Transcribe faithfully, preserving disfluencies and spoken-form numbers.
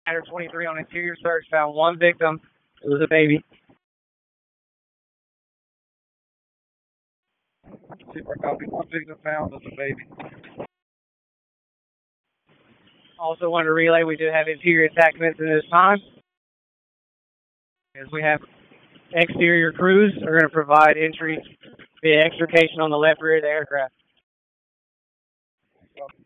Matter twenty-three on interior search found one victim. It was a baby. Super copy. One victim found was a baby. Also wanted to relay we do have interior attachments in this time. As we have exterior crews are going to provide entry via extrication on the left rear of the aircraft.